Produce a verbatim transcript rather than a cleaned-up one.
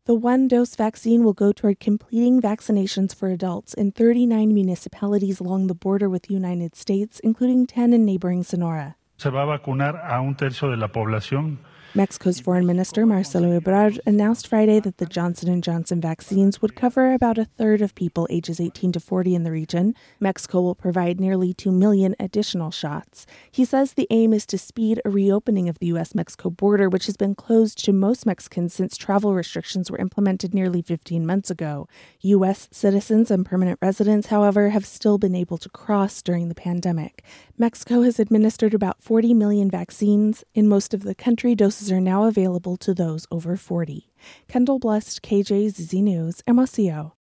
The one-dose vaccine will go toward completing vaccinations for adults in thirty-nine municipalities along the border with the United States, including ten in neighboring Sonora. Se va a vacunar a un tercio de la población. Mexico's Foreign Minister Marcelo Ebrard announced Friday that the Johnson and Johnson vaccines would cover about a third of people ages eighteen to forty in the region. Mexico will provide nearly two million additional shots. He says the aim is to speed a reopening of the U S Mexico border, which has been closed to most Mexicans since travel restrictions were implemented nearly fifteen months ago. U S citizens and permanent residents, however, have still been able to cross during the pandemic. Mexico has administered about forty million vaccines. In most of the country, doses are now available to those over forty. Kendall Blust, K J Z Z News, Hermosillo.